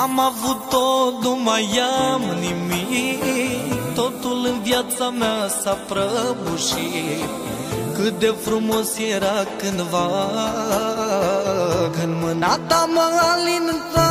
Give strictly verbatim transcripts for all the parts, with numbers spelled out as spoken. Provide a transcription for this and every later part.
Am avut tot, nu mai am nimic. Totul în viața mea s-a prăbușit. Cât de frumos era cândva, când mâna ta mă alinta.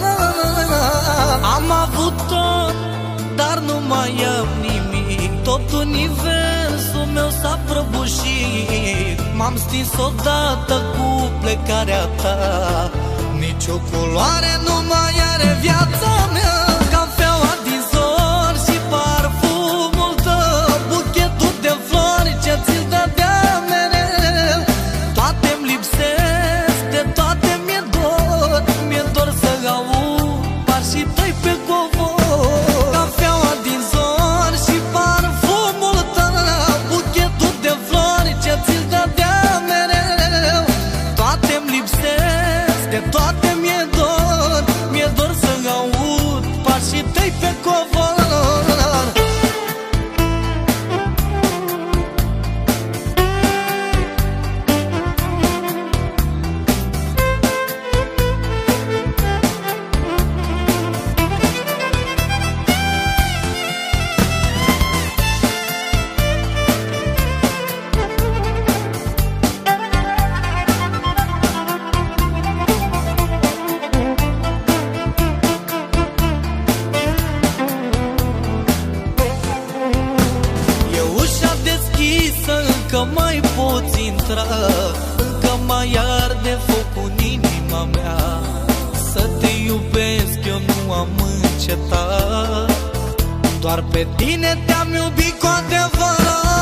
Am avut tot, dar nu mai am nimic. Tot universul meu s-a prăbușit. M-am stins odată cu plecarea ta. Nici o culoare nu mai are viața mea. Cafeaua din zor și parfumul tău, buchetul de flori ce ți-l dădea mereu. Toate-mi lipsesc, de toate mi-e dor. Mi-e dor să aud pașii tăi pe covor. Cafeaua din zor și parfumul tău, buchetul de flori ce ți-l dădea mereu. Toate-mi lipsesc, de toate mi-e dor. Mi-e dor să aud pașii tăi pe covor. Încă mai poți intra, încă mai arde focul în inima mea. Să te iubesc eu nu am încetat, doar pe tine te-am iubit cu adevărat.